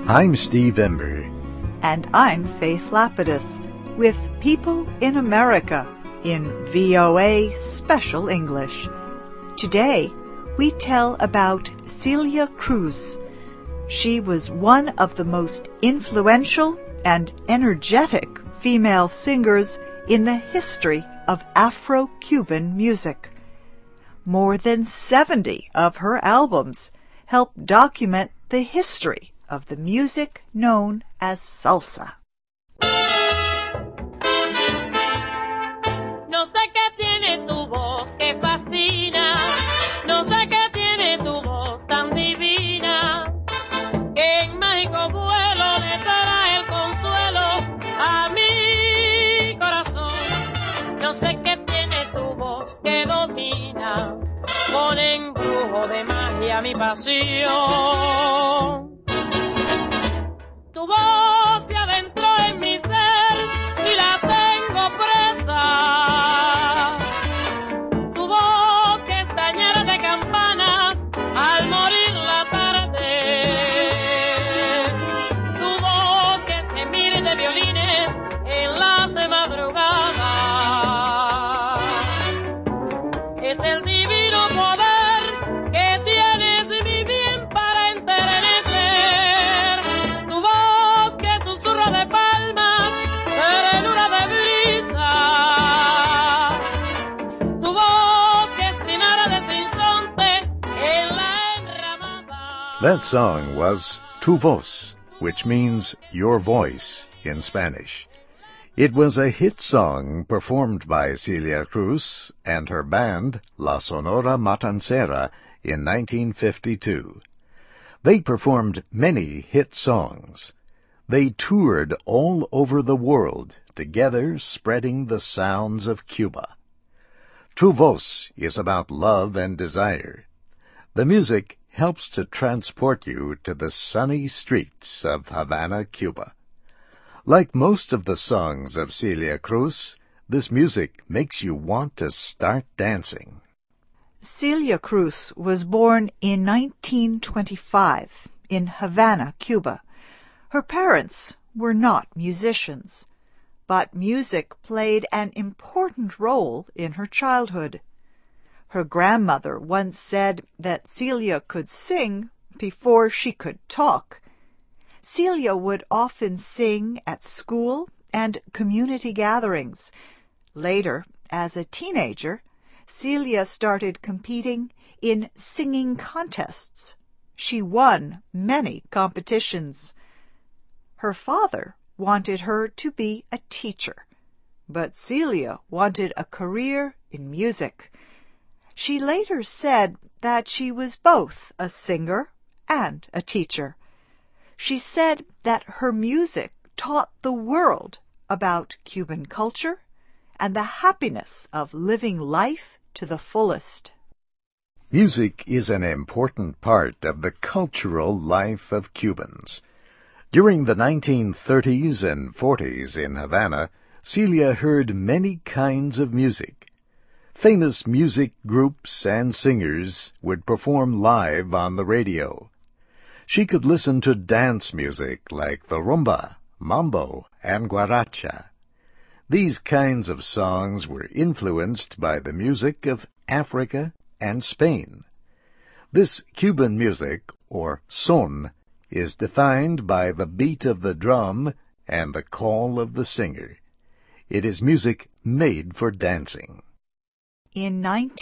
I'm Steve Ember. And I'm Faith Lapidus with People in America in VOA Special English. Today, we tell about Celia Cruz. She was one of the most influential and energetic female singers in the history of Afro-Cuban music. More than 70 of her albums help document the history of the music known as salsa. No sé qué tiene tu voz que fascina, no sé qué tiene tu voz tan divina, que en mágico vuelo le dará el consuelo a mi corazón. No sé qué tiene tu voz que domina, con embrujo de magia mi pasión. Tu voz te adentró en mi ser y la tengo presa. Tu voz que estañera de campana al morir la tarde. Tu voz que es gemir de violines en las de madrugada. Es el divino poder que tienes mi bien para enternecer. Tu voz que susurra de palmas, serenura de brisa. Tu voz que es trinara de sinsonte en la enramada. That song was Tu Voz, which means your voice in Spanish. It was a hit song performed by Celia Cruz and her band, La Sonora Matancera, in 1952. They performed many hit songs. They toured all over the world, together spreading the sounds of Cuba. Tu Voz is about love and desire. The music helps to transport you to the sunny streets of Havana, Cuba. Like most of the songs of Celia Cruz, this music makes you want to start dancing. Celia Cruz was born in 1925 in Havana, Cuba. Her parents were not musicians, but music played an important role in her childhood. Her grandmother once said that Celia could sing before she could talk. Celia would often sing at school and community gatherings. Later, as a teenager, Celia started competing in singing contests. She won many competitions. Her father wanted her to be a teacher, but Celia wanted a career in music. She later said that she was both a singer and a teacher. She said that her music taught the world about Cuban culture and the happiness of living life to the fullest. Music is an important part of the cultural life of Cubans. During the 1930s and 40s in Havana, Celia heard many kinds of music. Famous music groups and singers would perform live on the radio. She could listen to dance music like the rumba, mambo, and guaracha. These kinds of songs were influenced by the music of Africa and Spain. This Cuban music, or son, is defined by the beat of the drum and the call of the singer. It is music made for dancing. In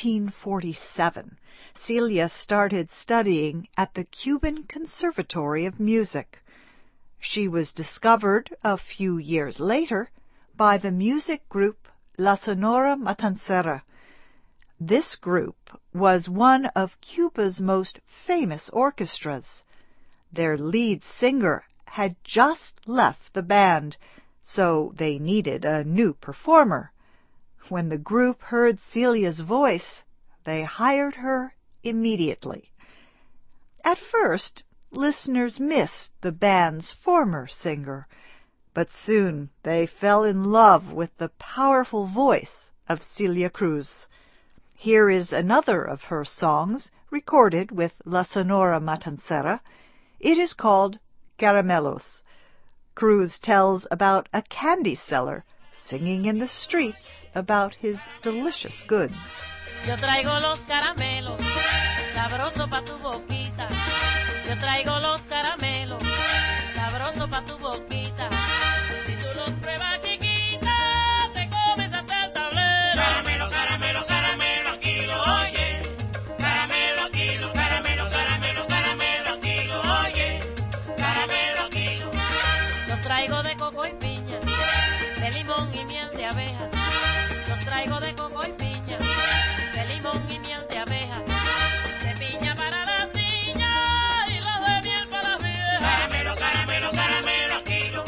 1947, Celia started studying at the Cuban Conservatory of Music. She was discovered a few years later by the music group La Sonora Matancera. This group was one of Cuba's most famous orchestras. Their lead singer had just left the band, so they needed a new performer. When the group heard Celia's voice, they hired her immediately. At first, listeners missed the band's former singer, but soon they fell in love with the powerful voice of Celia Cruz. Here is another of her songs recorded with La Sonora Matancera. It is called Caramelos. Cruz tells about a candy seller singing in the streets about his delicious goods. Yo traigo los caramelos, sabroso pa' tu boquita. Yo traigo los caramelos, sabroso pa' tu boquita. Si tú los pruebas, chiquita, te comes hasta el tablero. Caramelo, caramelo, caramelo, kilo, oye. Caramelo, kilo, caramelo, caramelo, caramelo, kilo, oye. Caramelo, kilo. Los traigo de coco y piña, de limón y miel de abejas. Los traigo de coco y piña, de limón y miel de abejas. De piña para las niñas y los de miel para las viejas. Caramelo, caramelo, caramelo, kilo.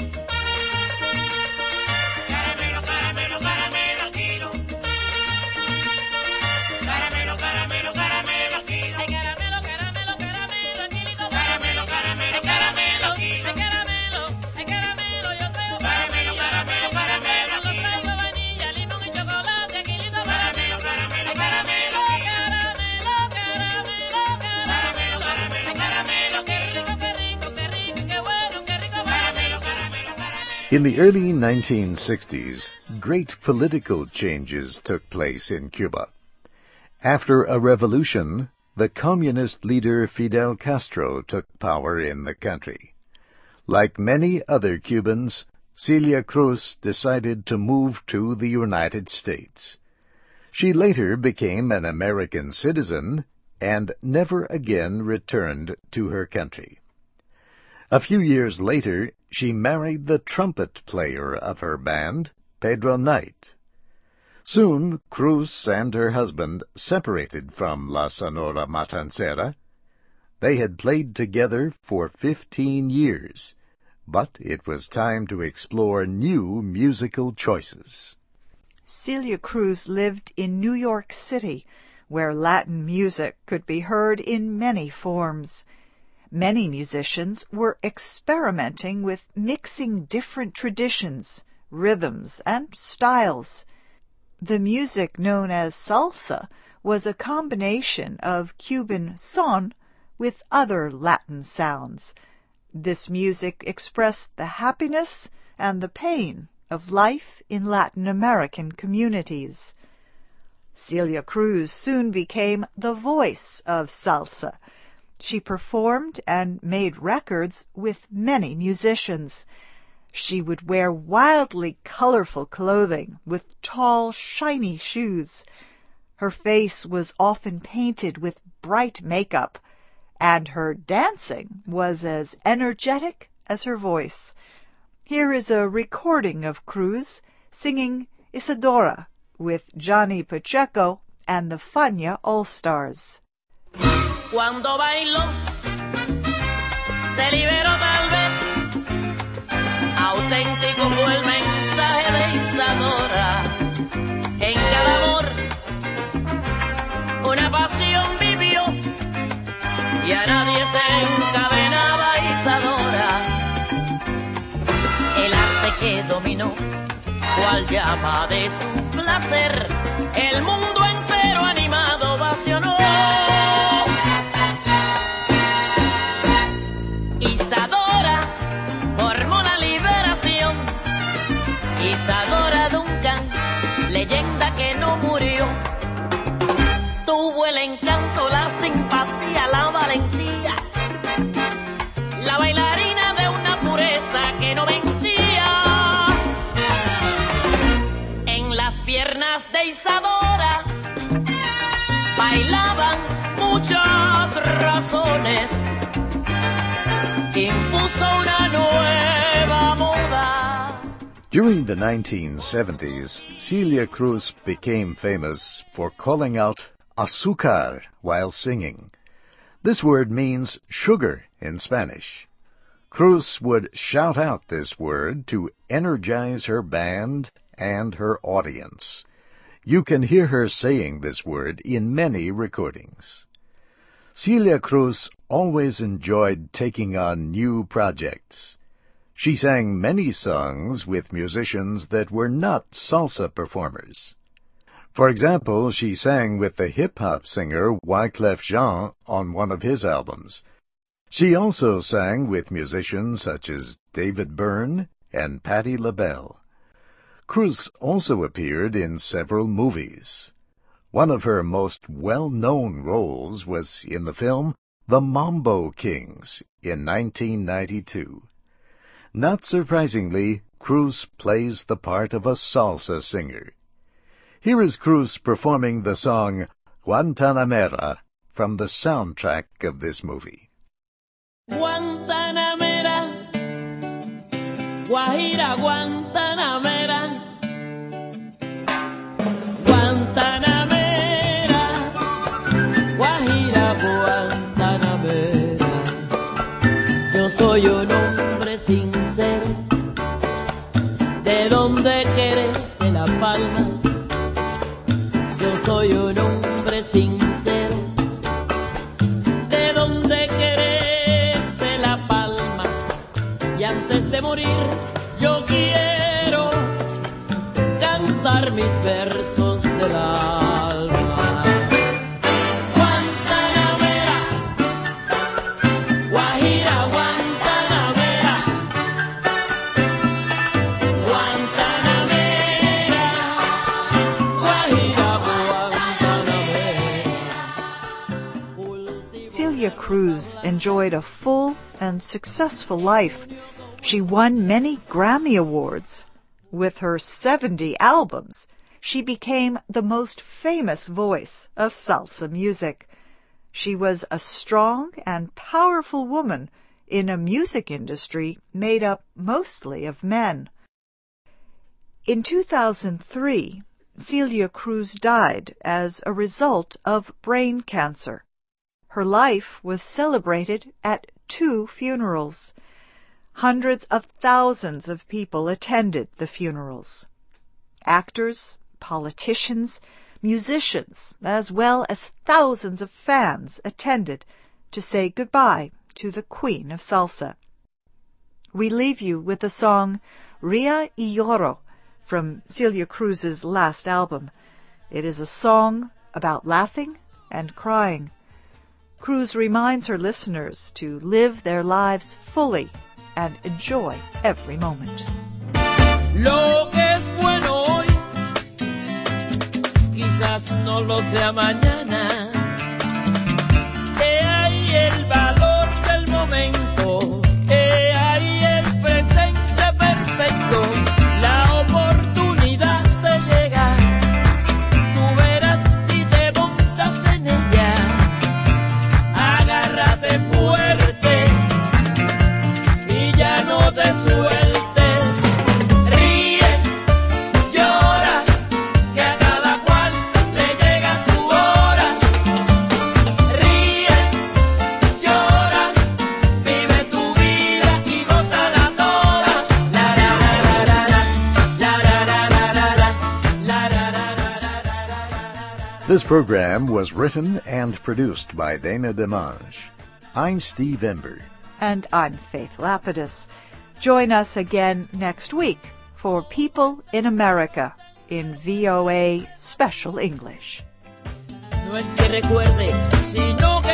Caramelo, caramelo, caramelo, kilo. Caramelo, caramelo, caramelo, kilo. Ay, caramelo, caramelo, caramelo, kilito. Caramelo, caramelo, caramelo, kilo. Ay, caramelo, yo traigo caramelo, caramelo, caramelo, kilo. Traigo vainilla, limón y chocolate, kilito. Caramelo, caramelo, caramelo, caramelo, caramelo, caramelo, caramelo, caramelo, qué rico, qué rico, qué rico, qué bueno, qué rico. Caramelo, caramelo, caramelo. In the early 1960s, great political changes took place in Cuba. After a revolution, the communist leader Fidel Castro took power in the country. Like many other Cubans, Celia Cruz decided to move to the United States. She later became an American citizen and never again returned to her country. A few years later, she married the trumpet player of her band, Pedro Knight. Soon, Cruz and her husband separated from La Sonora Matancera. They had played together for 15 years, but it was time to explore new musical choices. Celia Cruz lived in New York City, where Latin music could be heard in many forms. Many musicians were experimenting with mixing different traditions, rhythms, and styles. The music known as salsa was a combination of Cuban son with other Latin sounds. This music expressed the happiness and the pain of life in Latin American communities. Celia Cruz soon became the voice of salsa. She performed and made records with many musicians. She would wear wildly colorful clothing with tall, shiny shoes. Her face was often painted with bright makeup, and her dancing was as energetic as her voice. Here is a recording of Cruz singing Isadora with Johnny Pacheco and the Fania All-Stars. Cuando bailó, se liberó tal vez. Auténtico fue el mensaje de Isadora. En cada amor, una pasión vivió y a nadie se encadenaba Isadora. El arte que dominó, cual llama de su placer, el mundo entero animado ovacionó. Isadora formó la liberación. Isadora Duncan, leyenda que no murió. Tuvo el encanto, la simpatía, la valentía. La bailarina de una pureza que no mentía. En las piernas de Isadora bailaban muchas razones. Impuso una nueva moda. During the 1970s, Celia Cruz became famous for calling out azúcar while singing. This word means sugar in Spanish. Cruz would shout out this word to energize her band and her audience. You can hear her saying this word in many recordings. Celia Cruz always enjoyed taking on new projects. She sang many songs with musicians that were not salsa performers. For example, she sang with the hip-hop singer Wyclef Jean on one of his albums. She also sang with musicians such as David Byrne and Patti LaBelle. Cruz also appeared in several movies. One of her most well-known roles was in the film The Mambo Kings in 1992. Not surprisingly, Cruz plays the part of a salsa singer. Here is Cruz performing the song Guantanamera from the soundtrack of this movie. Guantanamera, Guajira Guantanamera, Guantanamera, Guajira Guantanamera. Yo soy un hombre sincero, de donde crece la palma. Yo soy un hombre sincero, de donde crece la palma. Y antes de morir yo quiero cantar mis versos del alma. Guantanamera, Guajira Guantanamera, Guantanamera, Guajira Guantanamera. Celia Cruz enjoyed a full and successful life. She won many Grammy Awards. With her 70 albums, she became the most famous voice of salsa music. She was a strong and powerful woman in a music industry made up mostly of men. In 2003, Celia Cruz died as a result of brain cancer. Her life was celebrated at 2 funerals. Hundreds of thousands of people attended the funerals. Actors, politicians, musicians, as well as thousands of fans attended to say goodbye to the Queen of Salsa. We leave you with the song Ria y Lloro from Celia Cruz's last album. It is a song about laughing and crying. Cruz reminds her listeners to live their lives fully and enjoy every moment. Lo que es bueno hoy, quizás no lo sea mañana. He ahí el valor del momento, he ahí el presente perfecto, la oportunidad de llegar. Tú verás si te montas en ella, agárrate fuerte y ya no te sueltes. Ríe, llora, que a cada cual le llega su hora. Ríe, llora, vive tu vida y gózala toda. La la la la la la la la la la. This program was written and produced by Dana DeMange. I'm Steve Ember. And I'm Faith Lapidus. Join us again next week for People in America in VOA Special English. No es que recuerde, sino que